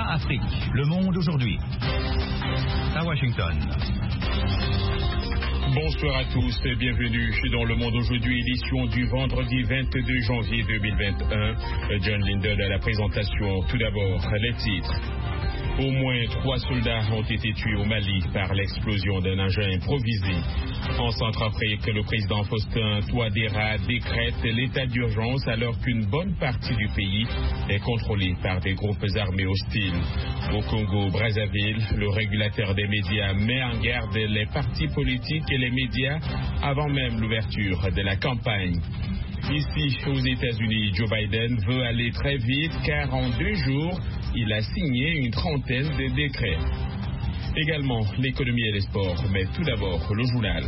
Afrique. Le monde aujourd'hui. À Washington. Bonsoir à tous et bienvenue dans Le Monde aujourd'hui, édition du vendredi 22 janvier 2021. John Linden à la présentation. Tout d'abord, les titres. Au moins 3 soldats ont été tués au Mali par l'explosion d'un engin improvisé. En Centrafrique, le président Faustin Touadéra décrète l'état d'urgence alors qu'une bonne partie du pays est contrôlée par des groupes armés hostiles. Au Congo-Brazzaville, le régulateur des médias met en garde les partis politiques et les médias avant même l'ouverture de la campagne. Ici, aux États-Unis, Joe Biden veut aller très vite car en 2 jours, il a signé une trentaine de décrets. Également, l'économie et les sports, mais tout d'abord, le journal.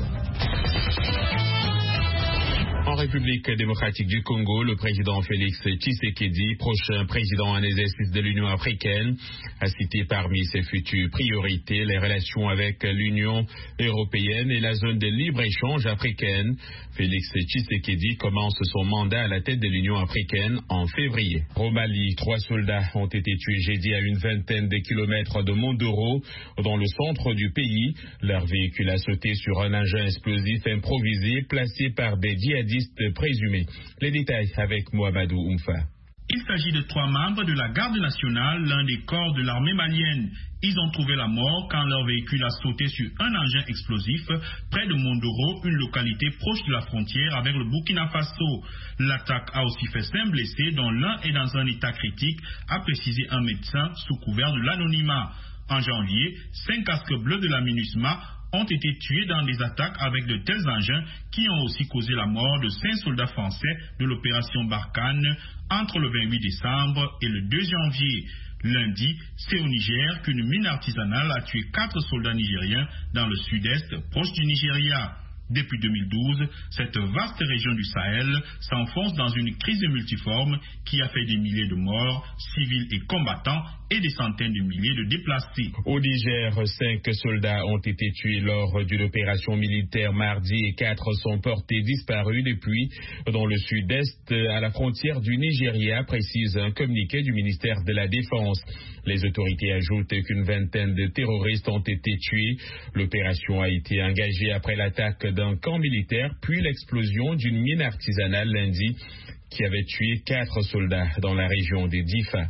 En République démocratique du Congo, le président Félix Tshisekedi, prochain président en exercice de l'Union africaine, a cité parmi ses futures priorités les relations avec l'Union européenne et la zone de libre-échange africaine. Félix Tshisekedi commence son mandat à la tête de l'Union africaine en février. Au Mali, 3 soldats ont été tués jeudi à une vingtaine de kilomètres de Mondoro, dans le centre du pays. Leur véhicule a sauté sur un engin explosif improvisé placé par des djihadistes présumés. Les détails avec Mohamedou Oumfa. Il s'agit de 3 membres de la garde nationale, l'un des corps de l'armée malienne. Ils ont trouvé la mort quand leur véhicule a sauté sur un engin explosif près de Mondoro, une localité proche de la frontière avec le Burkina Faso. L'attaque a aussi fait 5 blessés, dont l'un est dans un état critique, a précisé un médecin sous couvert de l'anonymat. En janvier, 5 casques bleus de la MINUSMA ont été tués dans des attaques avec de tels engins qui ont aussi causé la mort de 5 soldats français de l'opération Barkhane entre le 28 décembre et le 2 janvier. Lundi, c'est au Niger qu'une mine artisanale a tué 4 soldats nigériens dans le sud-est, proche du Nigeria. Depuis 2012, cette vaste région du Sahel s'enfonce dans une crise multiforme qui a fait des milliers de morts, civils et combattants, et des centaines de milliers de déplacés. Au Niger, 5 soldats ont été tués lors d'une opération militaire mardi et 4 sont portés disparus depuis dans le sud-est à la frontière du Nigeria, précise un communiqué du ministère de la Défense. Les autorités ajoutent qu'une vingtaine de terroristes ont été tués. L'opération a été engagée après l'attaque d'un camp militaire, puis l'explosion d'une mine artisanale lundi qui avait tué 4 soldats dans la région des Difa.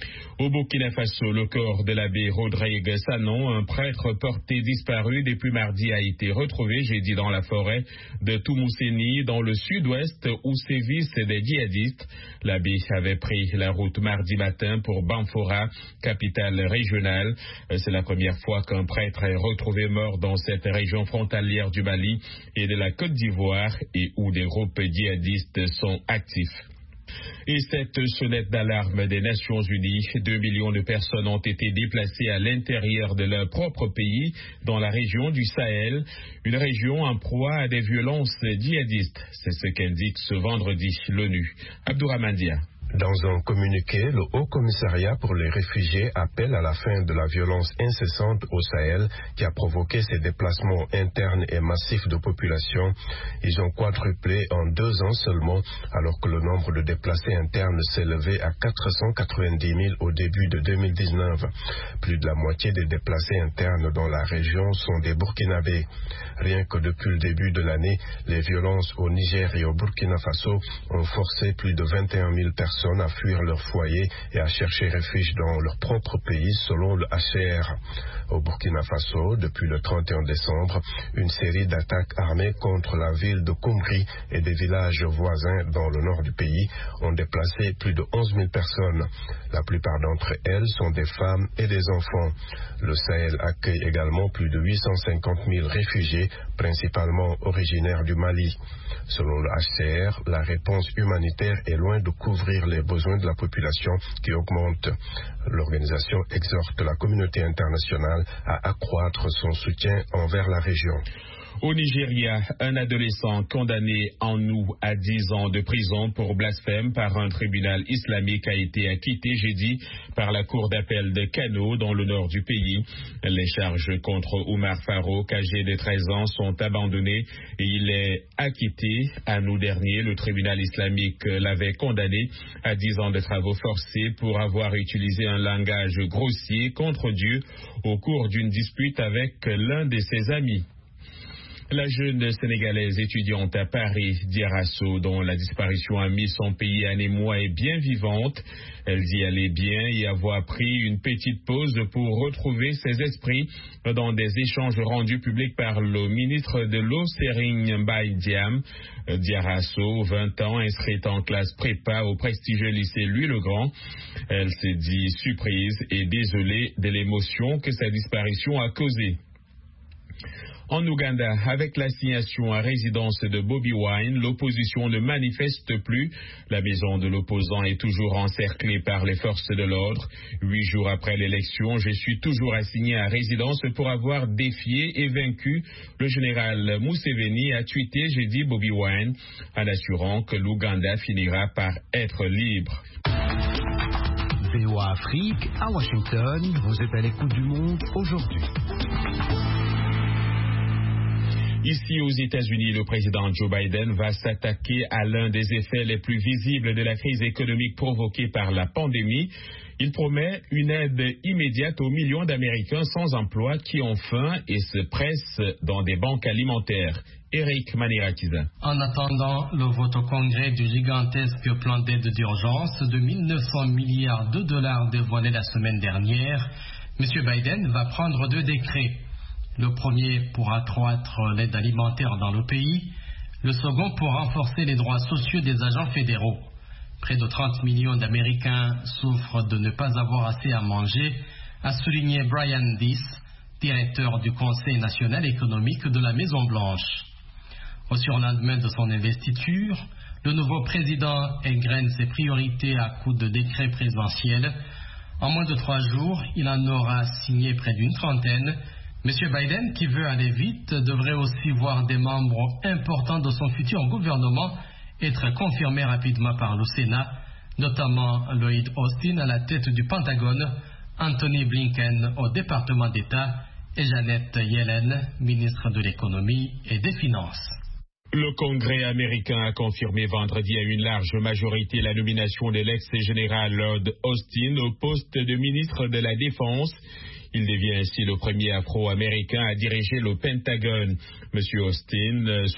Au Burkina Faso, le corps de l'abbé Rodrigue Sanon, un prêtre porté disparu depuis mardi, a été retrouvé jeudi dans la forêt de Toumousséni, dans le sud-ouest, où sévissent des djihadistes. L'abbé avait pris la route mardi matin pour Banfora, capitale régionale. C'est la première fois qu'un prêtre est retrouvé mort dans cette région frontalière du Mali et de la Côte d'Ivoire, et où des groupes djihadistes sont actifs. Et cette sonnette d'alarme des Nations Unies, 2 millions de personnes ont été déplacées à l'intérieur de leur propre pays, dans la région du Sahel, une région en proie à des violences djihadistes. C'est ce qu'indique ce vendredi l'ONU. Abdourahmane Dia. Dans un communiqué, le Haut Commissariat pour les réfugiés appelle à la fin de la violence incessante au Sahel qui a provoqué ces déplacements internes et massifs de population. Ils ont quadruplé en 2 ans seulement, alors que le nombre de déplacés internes s'élevait à 490 000 au début de 2019. Plus de la moitié des déplacés internes dans la région sont des Burkinabés. Rien que depuis le début de l'année, les violences au Niger et au Burkina Faso ont forcé plus de 21 000 personnes à fuir leur foyer et à chercher refuge dans leur propre pays, selon le HCR. Au Burkina Faso, depuis le 31 décembre, une série d'attaques armées contre la ville de Koumri et des villages voisins dans le nord du pays ont déplacé plus de 11 000 personnes. La plupart d'entre elles sont des femmes et des enfants. Le Sahel accueille également plus de 850 000 réfugiés, principalement originaires du Mali. Selon le HCR, la réponse humanitaire est loin de couvrir les besoins de la population qui augmentent. L'organisation exhorte la communauté internationale à accroître son soutien envers la région. Au Nigeria, un adolescent condamné en août à 10 ans de prison pour blasphème par un tribunal islamique a été acquitté jeudi par la cour d'appel de Kano dans le nord du pays. Les charges contre Oumar Farouk, âgé de 13 ans, sont abandonnées et il est acquitté. En août dernier, le tribunal islamique l'avait condamné à 10 ans de travaux forcés pour avoir utilisé un langage grossier contre Dieu au cours d'une dispute avec l'un de ses amis. La jeune Sénégalaise étudiante à Paris, Diarasso, dont la disparition a mis son pays à émoi, est bien vivante. Elle dit aller bien et avoir pris une petite pause pour retrouver ses esprits dans des échanges rendus publics par le ministre de l'eau, Serigne Mbaye Diam. Diarasso, 20 ans, inscrite en classe prépa au prestigieux lycée Louis-le-Grand. Elle s'est dit surprise et désolée de l'émotion que sa disparition a causée. En Ouganda, avec l'assignation à résidence de Bobi Wine, l'opposition ne manifeste plus. La maison de l'opposant est toujours encerclée par les forces de l'ordre. 8 jours après l'élection, je suis toujours assigné à résidence pour avoir défié et vaincu. Le général Museveni a tweeté jeudi Bobi Wine en assurant que l'Ouganda finira par être libre. VOA Afrique, à Washington, vous êtes à l'écoute du monde aujourd'hui. Ici aux États-Unis, le président Joe Biden va s'attaquer à l'un des effets les plus visibles de la crise économique provoquée par la pandémie. Il promet une aide immédiate aux millions d'Américains sans emploi qui ont faim et se pressent dans des banques alimentaires. Eric Manirakiza. En attendant le vote au Congrès du gigantesque plan d'aide d'urgence de 1900 milliards de dollars dévoilé la semaine dernière, M. Biden va prendre 2 décrets. Le premier pour accroître l'aide alimentaire dans le pays, le second pour renforcer les droits sociaux des agents fédéraux. Près de 30 millions d'Américains souffrent de ne pas avoir assez à manger, a souligné Brian Deese, directeur du Conseil national économique de la Maison-Blanche. Au surlendemain de son investiture, le nouveau président égrène ses priorités à coups de décrets présidentiels. En moins de 3 jours, il en aura signé près d'une trentaine. M. Biden, qui veut aller vite, devrait aussi voir des membres importants de son futur gouvernement être confirmés rapidement par le Sénat, notamment Lloyd Austin à la tête du Pentagone, Anthony Blinken au département d'État et Janet Yellen, ministre de l'économie et des finances. Le Congrès américain a confirmé vendredi à une large majorité la nomination de l'ex-général Lloyd Austin au poste de ministre de la Défense. Il devient ainsi le premier afro-américain à diriger le Pentagone. M. Austin,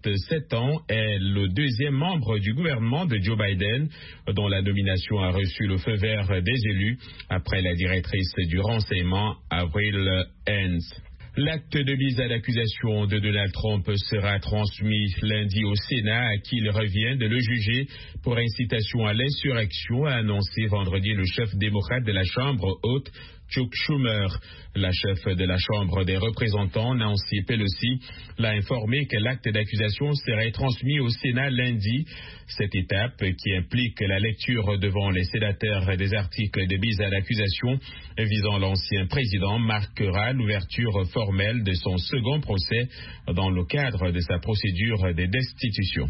67 ans, est le 2e membre du gouvernement de Joe Biden, dont la nomination a reçu le feu vert des élus après la directrice du renseignement, Avril Haines. L'acte de mise à l'accusation de Donald Trump sera transmis lundi au Sénat, à qui il revient de le juger pour incitation à l'insurrection, a annoncé vendredi le chef démocrate de la Chambre haute, Chuck Schumer. La chef de la Chambre des représentants, Nancy Pelosi, l'a informé que l'acte d'accusation serait transmis au Sénat lundi. Cette étape, qui implique la lecture devant les sénateurs des articles de mise à l'accusation visant l'ancien président, marquera l'ouverture formelle de son second procès dans le cadre de sa procédure de destitution.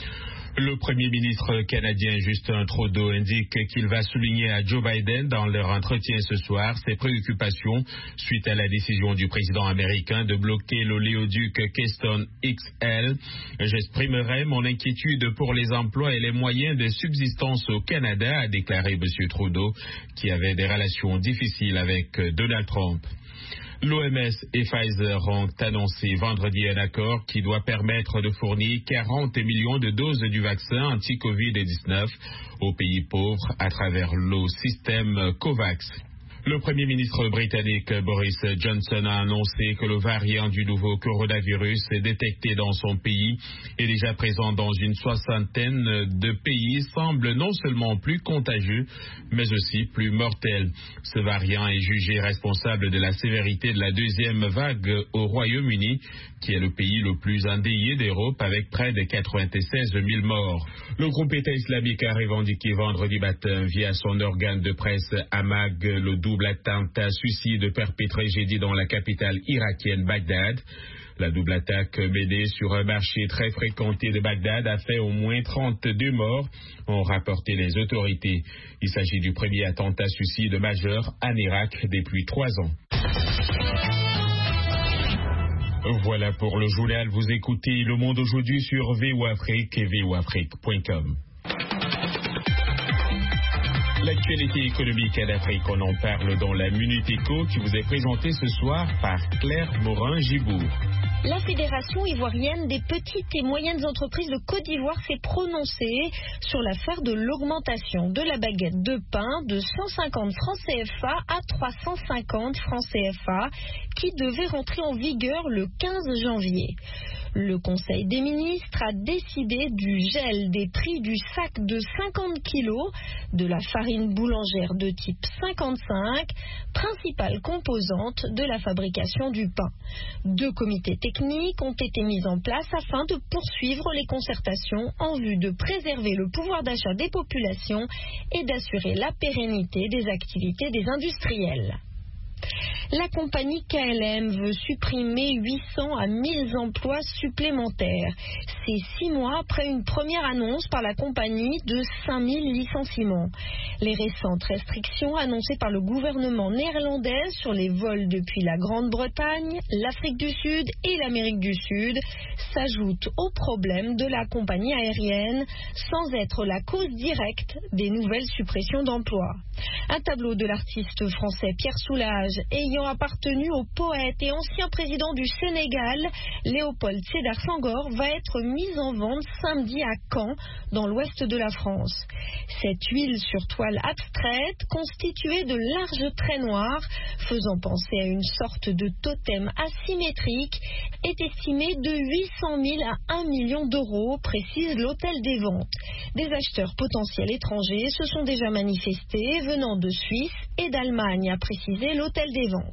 Le premier ministre canadien Justin Trudeau indique qu'il va souligner à Joe Biden dans leur entretien ce soir ses préoccupations suite à la décision du président américain de bloquer l'oléoduc Keystone XL. J'exprimerai mon inquiétude pour les emplois et les moyens de subsistance au Canada, a déclaré M. Trudeau, qui avait des relations difficiles avec Donald Trump. L'OMS et Pfizer ont annoncé vendredi un accord qui doit permettre de fournir 40 millions de doses du vaccin anti-Covid-19 aux pays pauvres à travers le système COVAX. Le Premier ministre britannique Boris Johnson a annoncé que le variant du nouveau coronavirus détecté dans son pays et déjà présent dans une 60aine de pays semble non seulement plus contagieux, mais aussi plus mortel. Ce variant est jugé responsable de la sévérité de la 2e vague au Royaume-Uni, qui est le pays le plus endeuillé d'Europe avec près de 96 000 morts. Le groupe État islamique a revendiqué vendredi matin via son organe de presse Amag le double attentat suicide perpétré jeudi dans la capitale irakienne Bagdad. La double attaque menée sur un marché très fréquenté de Bagdad a fait au moins 32 morts, ont rapporté les autorités. Il s'agit du premier attentat suicide majeur en Irak depuis 3 ans. Voilà pour le journal. Vous écoutez Le Monde aujourd'hui sur VOA Afrique et voafrique.com. L'actualité économique en Afrique, on en parle dans la Minute Éco qui vous est présentée ce soir par Claire Morin-Gibourg. La Fédération ivoirienne des petites et moyennes entreprises de Côte d'Ivoire s'est prononcée sur l'affaire de l'augmentation de la baguette de pain de 150 francs CFA à 350 francs CFA qui devait rentrer en vigueur le 15 janvier. Le Conseil des ministres a décidé du gel des prix du sac de 50 kilos de la farine boulangère de type 55, principale composante de la fabrication du pain. 2 comités techniques ont été mis en place afin de poursuivre les concertations en vue de préserver le pouvoir d'achat des populations et d'assurer la pérennité des activités des industriels. La compagnie KLM veut supprimer 800 à 1000 emplois supplémentaires. C'est 6 mois après une première annonce par la compagnie de 5000 licenciements. Les récentes restrictions annoncées par le gouvernement néerlandais sur les vols depuis la Grande-Bretagne, l'Afrique du Sud et l'Amérique du Sud s'ajoutent aux problèmes de la compagnie aérienne sans être la cause directe des nouvelles suppressions d'emplois. Un tableau de l'artiste français Pierre Soulages ayant appartenu au poète et ancien président du Sénégal, Léopold Sédar Senghor, va être mis en vente samedi à Caen, dans l'ouest de la France. Cette huile sur toile abstraite, constituée de larges traits noirs, faisant penser à une sorte de totem asymétrique, est estimée de 800 000 à 1 million d'euros, précise l'Hôtel des Ventes. Des acheteurs potentiels étrangers se sont déjà manifestés, venant de Suisse et d'Allemagne, a précisé l'Hôtel des Ventes.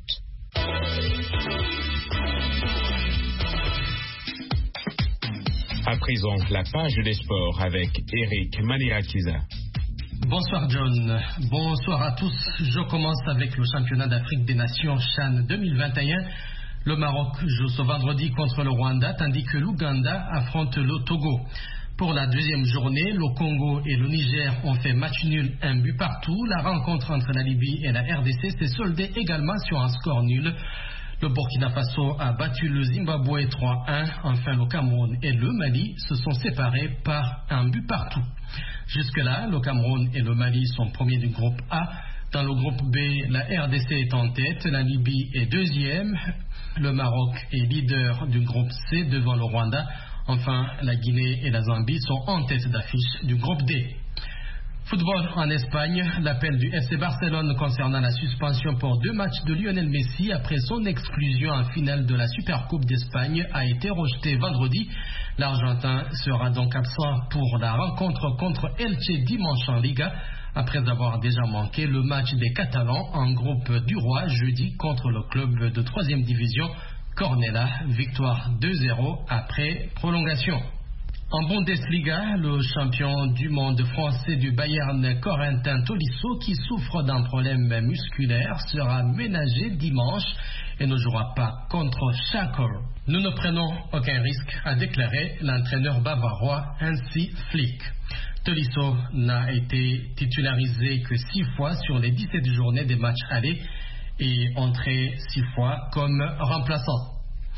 À présent, la page des sports avec Eric Manirakiza. Bonsoir John, bonsoir à tous. Je commence avec le championnat d'Afrique des Nations CHAN 2021. Le Maroc joue ce vendredi contre le Rwanda, tandis que l'Ouganda affronte le Togo. Pour la deuxième journée, le Congo et le Niger ont fait match nul, 1 but partout. La rencontre entre la Libye et la RDC s'est soldée également sur un score nul. Le Burkina Faso a battu le Zimbabwe 3-1. Enfin, le Cameroun et le Mali se sont séparés par 1 but partout. Jusque-là, le Cameroun et le Mali sont premiers du groupe A. Dans le groupe B, la RDC est en tête, la Libye est deuxième. Le Maroc est leader du groupe C devant le Rwanda. Enfin, la Guinée et la Zambie sont en tête d'affiche du groupe D. Football en Espagne, l'appel du FC Barcelone concernant la suspension pour 2 matchs de Lionel Messi après son exclusion en finale de la Supercoupe d'Espagne a été rejeté vendredi. L'Argentin sera donc absent pour la rencontre contre Elche dimanche en Liga, après avoir déjà manqué le match des Catalans en groupe du Roi jeudi contre le club de 3e division Cornella, victoire 2-0 après prolongation. En Bundesliga, le champion du monde français du Bayern, Corentin Tolisso, qui souffre d'un problème musculaire, sera ménagé dimanche et ne jouera pas contre Schalke. Nous ne prenons aucun risque, a déclaré l'entraîneur bavarois Hansi Flick. Tolisso n'a été titularisé que 6 fois sur les 17 journées des matchs allés et entré 6 fois comme remplaçant.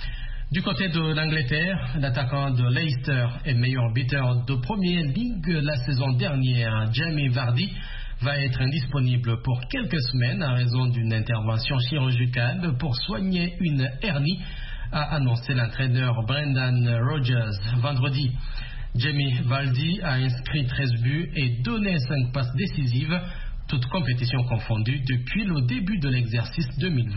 Du côté de l'Angleterre, l'attaquant de Leicester et meilleur buteur de Premier League la saison dernière, Jamie Vardy, va être indisponible pour quelques semaines à raison d'une intervention chirurgicale pour soigner une hernie, a annoncé l'entraîneur Brendan Rodgers vendredi. Jamie Vardy a inscrit 13 buts et donné 5 passes décisives, toutes compétitions confondues, depuis le début de l'exercice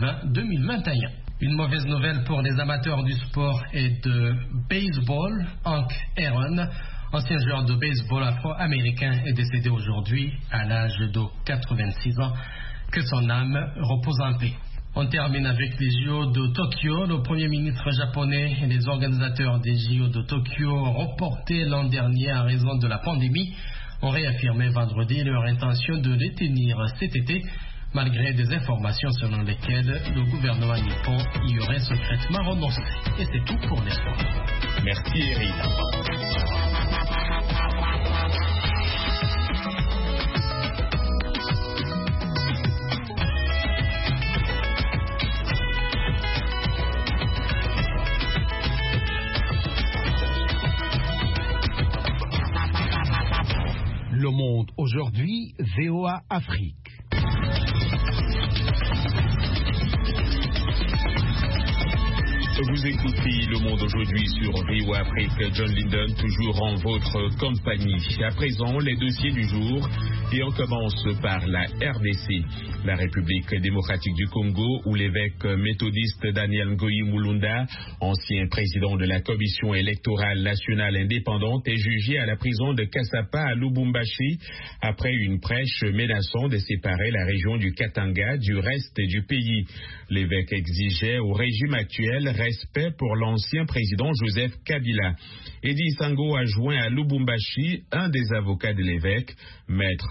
2020-2021. Une mauvaise nouvelle pour les amateurs du sport et de baseball. Hank Aaron, ancien joueur de baseball afro-américain, est décédé aujourd'hui à l'âge de 86 ans. Que son âme repose en paix. On termine avec les JO de Tokyo. Le Premier ministre japonais et les organisateurs des JO de Tokyo, reportés l'an dernier à raison de la pandémie, ont réaffirmé vendredi leur intention de les tenir cet été. malgré des informations selon lesquelles le gouvernement nippon y aurait secrètement renoncé. Et c'est tout pour l'espoir. Merci Eric. Le Monde aujourd'hui, VOA Afrique. Vous écoutez Le Monde aujourd'hui sur VOA Afrique. John Linden, toujours en votre compagnie. À présent, les dossiers du jour. Et on commence par la RDC, la République démocratique du Congo, où l'évêque méthodiste Daniel Ngoyi Mulunda, ancien président de la commission électorale nationale indépendante, est jugé à la prison de Kasapa à Lubumbashi après une prêche menaçant de séparer la région du Katanga du reste du pays. L'évêque exigeait au régime actuel respect pour l'ancien président Joseph Kabila. Eddie Sango a joint à Lubumbashi un des avocats de l'évêque, maître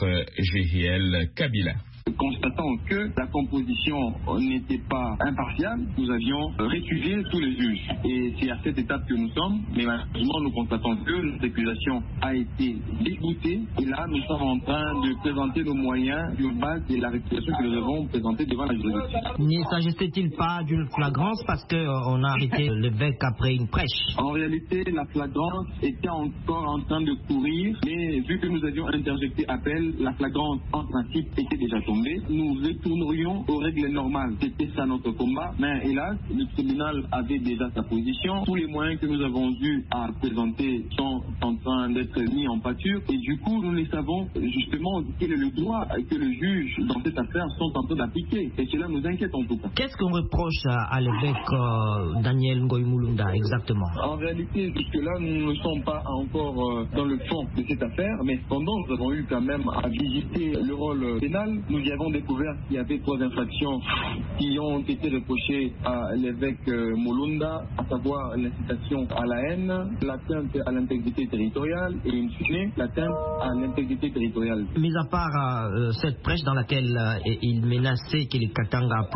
Jehiel Kabila. Constatant que la composition n'était pas impartiale, nous avions récusé tous les juges. Et c'est à cette étape que nous sommes, mais malheureusement nous constatons que notre accusation a été déboutée. Et là, nous sommes en train de présenter nos moyens sur base de la récusation que nous avons présentée devant la juridiction. Ne s'agissait-il pas d'une flagrance parce qu'on a arrêté l'évêque après une prêche? En réalité, la flagrance était encore en train de courir, mais vu que nous avions interjecté appel, la flagrance en principe était déjà tombée. Nous retournerions aux règles normales. C'était ça notre combat. Mais hélas, le tribunal avait déjà sa position. Tous les moyens que nous avons eu à présenter sont en train d'être mis en pâture. Et du coup, nous ne savons justement quel est le droit que le juge dans cette affaire sont en train d'appliquer. Et cela nous inquiète en tout cas. Qu'est-ce qu'on reproche à l'évêque Daniel Ngoyi Mulunda exactement? En réalité, jusque-là, nous ne sommes pas encore dans le fond de cette affaire. Mais cependant, nous avons eu quand même à visiter le rôle pénal. Nous y avons découvert qu'il y avait 3 infractions qui ont été reprochées à l'évêque Mulunda, à savoir l'incitation à la haine, l'atteinte à l'intégrité territoriale et in fine l'atteinte à l'intégrité territoriale. Mis à part cette prêche dans laquelle il menaçait que les Katanga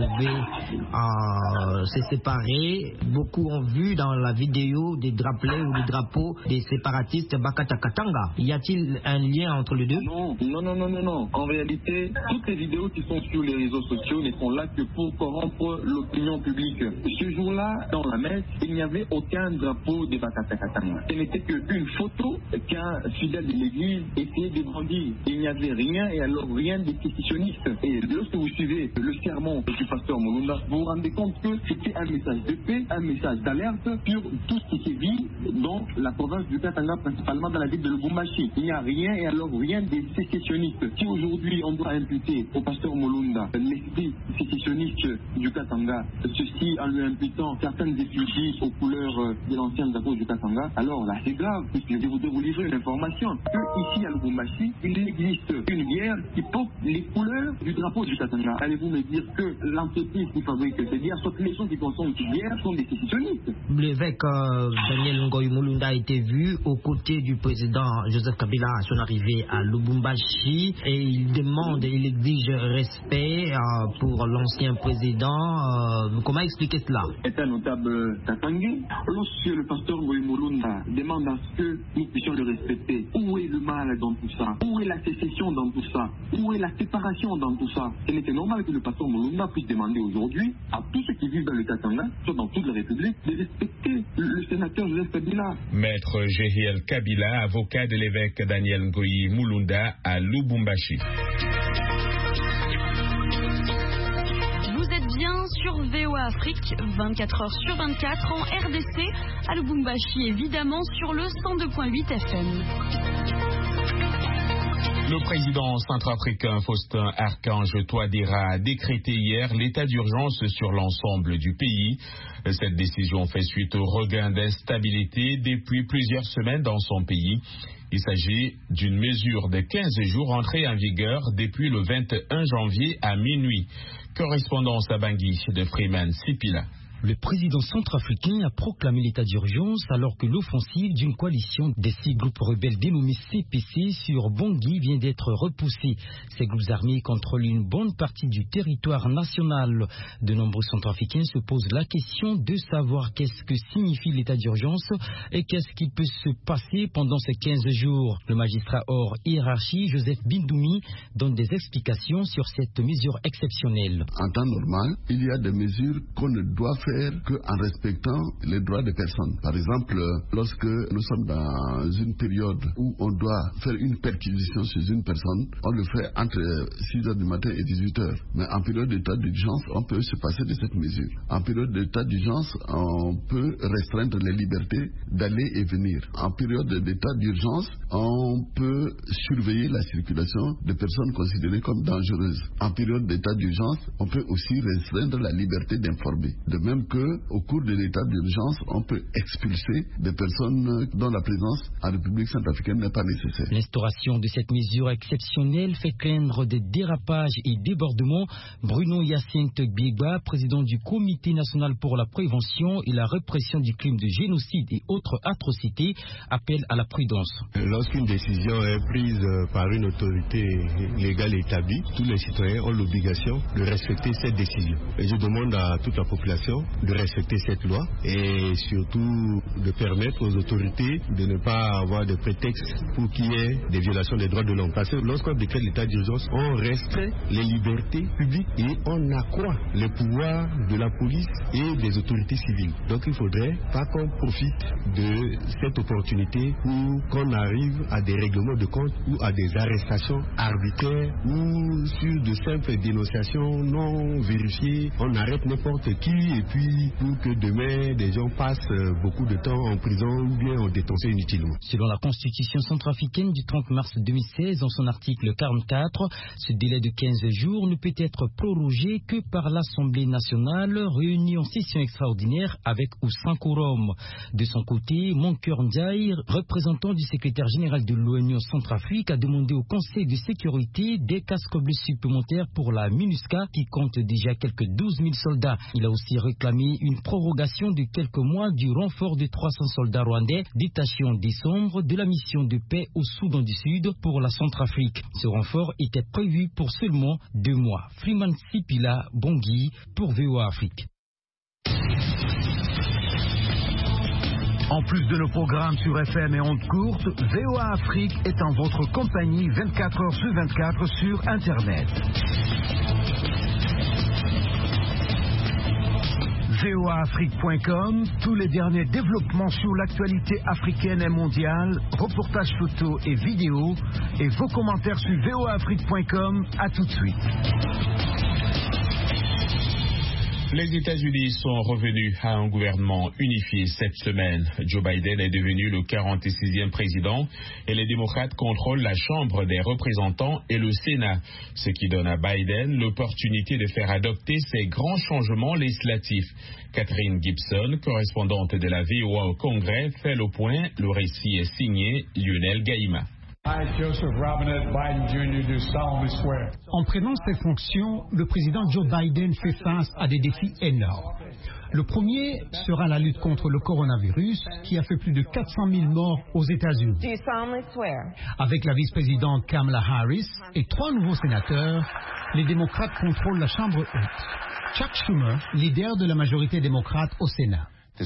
pouvaient se séparer, beaucoup ont vu dans la vidéo des drapelets ou des drapeaux des séparatistes Bakata Katanga. Y a-t-il un lien entre les deux? Non. En réalité, toutes les vidéos qui sont sur les réseaux sociaux ne sont là que pour corrompre l'opinion publique. Ce jour-là, dans la messe, il n'y avait aucun drapeau de Bakata Katanga. Ce n'était qu'une photo qu'un fidèle de l'église essayait de brandir. Il n'y avait rien et alors rien de sécessionniste. Et lorsque vous suivez le sermon du pasteur Mulunda, vous vous rendez compte que c'était un message de paix, un message d'alerte sur tout ce qui se vit dans la province du Katanga, principalement dans la ville de Lubumbashi. Il n'y a rien et alors rien de sécessionniste. Si aujourd'hui on doit imputer au pasteur Mulunda l'esprit sécessionniste du Katanga, ceci en lui imputant certaines effigies aux couleurs de l'ancien drapeau du Katanga, alors là c'est grave, puisque je voudrais vous livrer une information que ici à Lubumbashi, il existe une bière qui porte les couleurs du drapeau du Katanga. Allez-vous me dire que l'entreprise qui fabrique cette bière, soit les gens qui consomment cette bière, sont des sécessionnistes? L'évêque Daniel Ngoyi Mulunda a été vu aux côtés du président Joseph Kabila à son arrivée à Lubumbashi et il demande, il exige respect pour l'ancien président. Comment expliquer cela? C'est un notable Katangais. Lorsque le pasteur Ngoyi Mulunda demande à ce que nous puissions le respecter, où est le mal dans tout ça? Où est la sécession dans tout ça? Où est la séparation dans tout ça? Ce n'était normal que le pasteur Mulunda puisse demander aujourd'hui à tous ceux qui vivent dans le Katanga, soit dans toute la République, de respecter le sénateur Joseph Kabila. Maître Jehiel Kabila, avocat de l'évêque Daniel Ngoyi Mulunda à Lubumbashi. Sur VOA Afrique, 24 heures sur 24 en RDC, à Lubumbashi évidemment sur le 102.8 FM. Le président centrafricain Faustin Archange Touadéra a décrété hier l'état d'urgence sur l'ensemble du pays. Cette décision fait suite au regain d'instabilité depuis plusieurs semaines dans son pays. Il s'agit d'une mesure de 15 jours entrée en vigueur depuis le 21 janvier à minuit. Correspondance à Bangui de Freeman Sipila. Le président centrafricain a proclamé l'état d'urgence alors que l'offensive d'une coalition des 6 groupes rebelles dénommés CPC sur Bangui vient d'être repoussée. Ces groupes armés contrôlent une bonne partie du territoire national. De nombreux centrafricains se posent la question de savoir qu'est-ce que signifie l'état d'urgence et qu'est-ce qui peut se passer pendant ces 15 jours. Le magistrat hors hiérarchie, Joseph Bindoumi, donne des explications sur cette mesure exceptionnelle. En temps normal, il y a des mesures qu'on ne doit faire qu'en respectant les droits des personnes. Par exemple, lorsque nous sommes dans une période où on doit faire une perquisition chez une personne, on le fait entre 6h du matin et 18h. Mais en période d'état d'urgence, on peut se passer de cette mesure. En période d'état d'urgence, on peut restreindre les libertés d'aller et venir. En période d'état d'urgence, on peut surveiller la circulation de personnes considérées comme dangereuses. En période d'état d'urgence, on peut aussi restreindre la liberté d'informer. De même qu'au cours de l'état d'urgence, on peut expulser des personnes dont la présence en République centrafricaine n'est pas nécessaire. L'instauration de cette mesure exceptionnelle fait craindre des dérapages et débordements. Bruno Hyacinthe Biegba, président du Comité national pour la prévention et la répression du crime de génocide et autres atrocités, appelle à la prudence. Lorsqu'une décision est prise par une autorité légale établie, tous les citoyens ont l'obligation de respecter cette décision. Et je demande à toute la population de respecter cette loi et surtout de permettre aux autorités de ne pas avoir de prétexte pour qu'il y ait des violations des droits de l'homme. Parce que lorsqu'on décrète l'état d'urgence, on restreint les libertés publiques et on accroît les pouvoirs de la police et des autorités civiles. Donc il ne faudrait pas qu'on profite de cette opportunité pour qu'on arrive à des règlements de compte ou à des arrestations arbitraires ou sur de simples dénonciations non vérifiées. On arrête n'importe qui et puis pour que demain des gens passent beaucoup de temps en prison ou bien en détention inutilement. Selon la Constitution centrafricaine du 30 mars 2016, en son article 44, ce délai de 15 jours ne peut être prorogé que par l'Assemblée nationale réunie en session extraordinaire avec ou sans quorum. De son côté, Moncur Ndiaye, représentant du secrétaire général de l'ONU en Centrafrique, a demandé au Conseil de sécurité des casques bleus supplémentaires pour la MINUSCA qui compte déjà quelques 12 000 soldats. Il a aussi réclamé une prorogation de quelques mois du renfort de 300 soldats rwandais détachés en décembre de la mission de paix au Soudan du Sud pour la Centrafrique. Ce renfort était prévu pour seulement 2 mois. Freeman Sipila, Bangui, pour VOA Afrique. En plus de nos programmes sur FM et ondes courtes, VOA Afrique est en votre compagnie 24 heures sur 24 sur Internet. voaafrique.com, tous les derniers développements sur l'actualité africaine et mondiale, reportages photos et vidéos, et vos commentaires sur voaafrique.com. À tout de suite. Les États-Unis sont revenus à un gouvernement unifié cette semaine. Joe Biden est devenu le 46e président et les démocrates contrôlent la Chambre des représentants et le Sénat, ce qui donne à Biden l'opportunité de faire adopter ces grands changements législatifs. Catherine Gibson, correspondante de la VOA au Congrès, fait le point. Le récit est signé Lionel Gaïma. En prenant ses fonctions, le président Joe Biden fait face à des défis énormes. Le premier sera la lutte contre le coronavirus qui a fait plus de 400 000 morts aux États-Unis. Avec la vice-présidente Kamala Harris et 3 nouveaux sénateurs, les démocrates contrôlent la Chambre haute. Chuck Schumer, leader de la majorité démocrate au Sénat.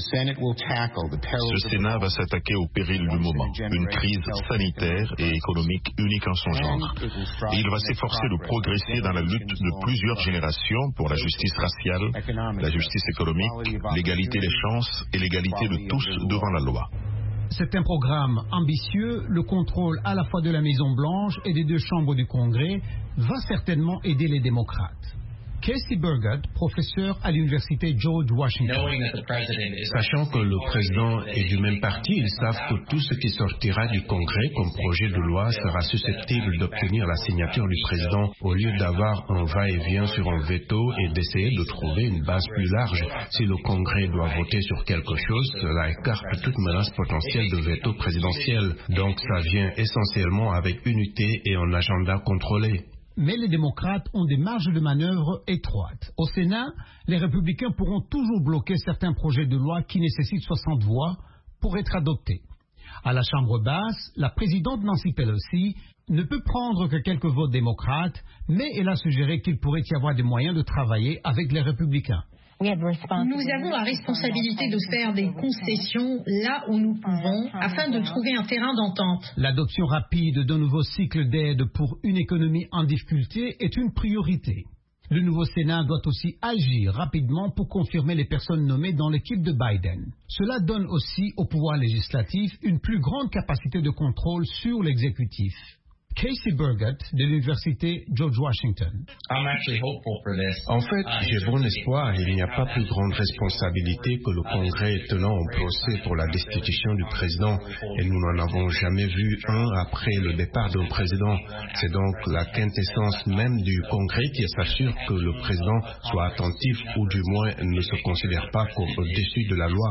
Ce Sénat va s'attaquer au péril du moment, une crise sanitaire et économique unique en son genre. Et il va s'efforcer de progresser dans la lutte de plusieurs générations pour la justice raciale, la justice économique, l'égalité des chances et l'égalité de tous devant la loi. C'est un programme ambitieux. Le contrôle à la fois de la Maison-Blanche et des 2 chambres du Congrès va certainement aider les démocrates. Casey Burgard, professeur à l'université George Washington. Sachant que le président est du même parti, ils savent que tout ce qui sortira du Congrès comme projet de loi sera susceptible d'obtenir la signature du président au lieu d'avoir un va-et-vient sur un veto et d'essayer de trouver une base plus large. Si le Congrès doit voter sur quelque chose, cela écarte toute menace potentielle de veto présidentiel. Donc ça vient essentiellement avec unité et un agenda contrôlé. mais les démocrates ont des marges de manœuvre étroites. Au Sénat, les républicains pourront toujours bloquer certains projets de loi qui nécessitent 60 voix pour être adoptés. À la Chambre basse, la présidente Nancy Pelosi ne peut prendre que quelques votes démocrates, mais elle a suggéré qu'il pourrait y avoir des moyens de travailler avec les républicains. Nous avons la responsabilité de faire des concessions là où nous pouvons afin de trouver un terrain d'entente. L'adoption rapide d'un nouveau cycle d'aide pour une économie en difficulté est une priorité. Le nouveau Sénat doit aussi agir rapidement pour confirmer les personnes nommées dans l'équipe de Biden. Cela donne aussi au pouvoir législatif une plus grande capacité de contrôle sur l'exécutif. Casey Burgett de l'université George Washington. En fait, j'ai bon espoir. Il n'y a pas plus grande responsabilité que le Congrès tenant en procès pour la destitution du président. Et nous n'en avons jamais vu un après le départ d'un président. C'est donc la quintessence même du Congrès qui s'assure que le président soit attentif ou du moins ne se considère pas comme au-dessus de la loi.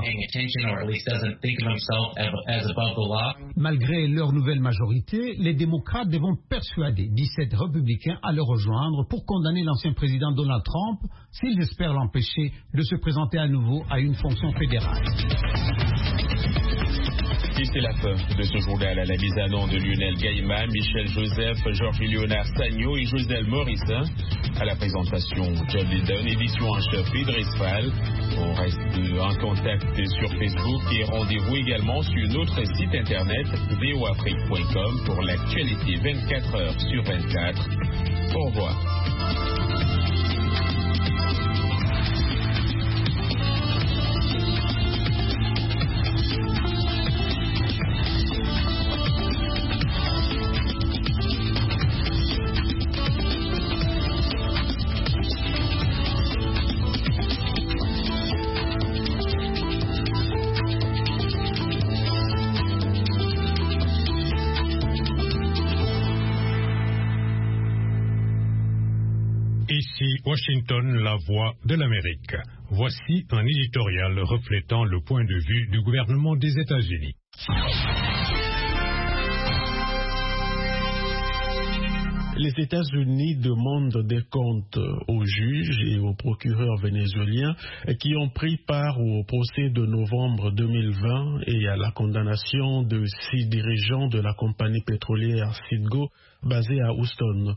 Malgré leur nouvelle majorité, les démocrates devront persuader 17 républicains à le rejoindre pour condamner l'ancien président Donald Trump s'ils espèrent l'empêcher de se présenter à nouveau à une fonction fédérale. Et c'est la fin de ce journal à la mise à nom de Lionel Gaïman, Michel Joseph, Georges-Léonard Sagno et Joselle Morissin. À la présentation, John Lydon, édition en chef Idriss Fall. On reste en contact sur Facebook et rendez-vous également sur notre site internet voafrique.com pour l'actualité 24 heures sur 24. Au revoir. Ici Washington, la voix de l'Amérique. Voici un éditorial reflétant le point de vue du gouvernement des États-Unis. Les États-Unis demandent des comptes aux juges et aux procureurs vénézuéliens qui ont pris part au procès de novembre 2020 et à la condamnation de 6 dirigeants de la compagnie pétrolière Citgo basée à Houston.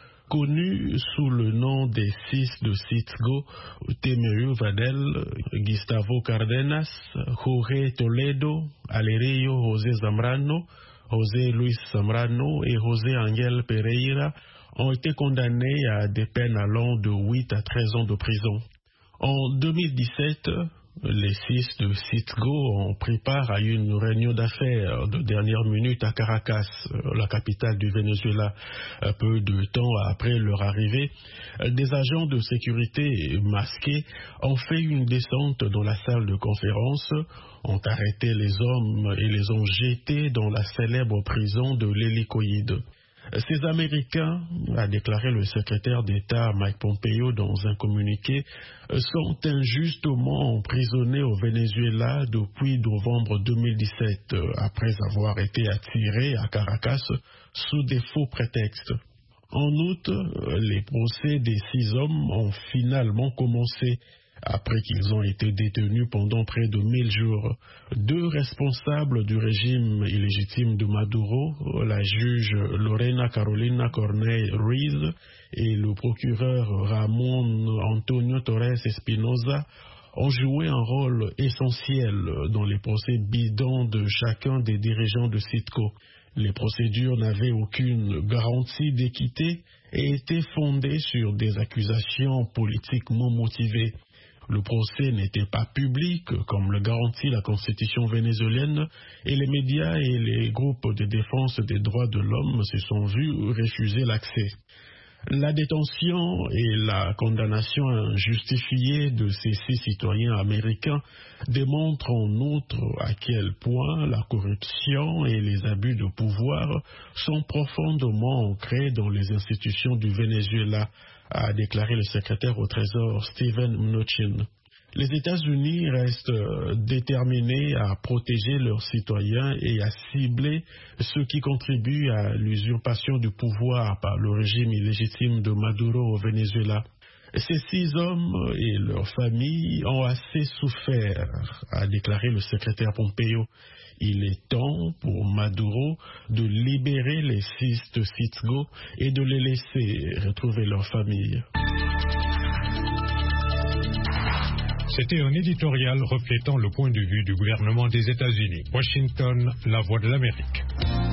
Connus sous le nom des 6 de Citgo, Temerio Vadel, Gustavo Cardenas, Jorge Toledo, Alerio José Zambrano, José Luis Zambrano et José Ángel Pereira ont été condamnés à des peines allant de 8 à 13 ans de prison. En 2017, les 6 de Citgo ont pris part à une réunion d'affaires de dernière minute à Caracas, la capitale du Venezuela. Peu de temps après leur arrivée, des agents de sécurité masqués ont fait une descente dans la salle de conférence, ont arrêté les hommes et les ont jetés dans la célèbre prison de l'Hélicoïde. Ces Américains, a déclaré le secrétaire d'État Mike Pompeo dans un communiqué, sont injustement emprisonnés au Venezuela depuis novembre 2017, après avoir été attirés à Caracas sous des faux prétextes. En août, les procès des 6 hommes ont finalement commencé, après qu'ils ont été détenus pendant près de 1000 jours. 2 responsables du régime illégitime de Maduro, la juge Lorena Carolina Cornell Ruiz et le procureur Ramón Antonio Torres Espinosa, ont joué un rôle essentiel dans les procès bidons de chacun des dirigeants de Citgo. Les procédures n'avaient aucune garantie d'équité et étaient fondées sur des accusations politiquement motivées. Le procès n'était pas public, comme le garantit la Constitution vénézuélienne, et les médias et les groupes de défense des droits de l'homme se sont vus refuser l'accès. La détention et la condamnation injustifiée de ces 6 citoyens américains démontrent en outre à quel point la corruption et les abus de pouvoir sont profondément ancrés dans les institutions du Venezuela, a déclaré le secrétaire au Trésor Steven Mnuchin. Les États-Unis restent déterminés à protéger leurs citoyens et à cibler ceux qui contribuent à l'usurpation du pouvoir par le régime illégitime de Maduro au Venezuela. Ces 6 hommes et leurs familles ont assez souffert, a déclaré le secrétaire Pompeo. Il est temps pour Maduro de libérer les 6 de Citgo et de les laisser retrouver leur famille. C'était un éditorial reflétant le point de vue du gouvernement des États-Unis. Washington, la voix de l'Amérique.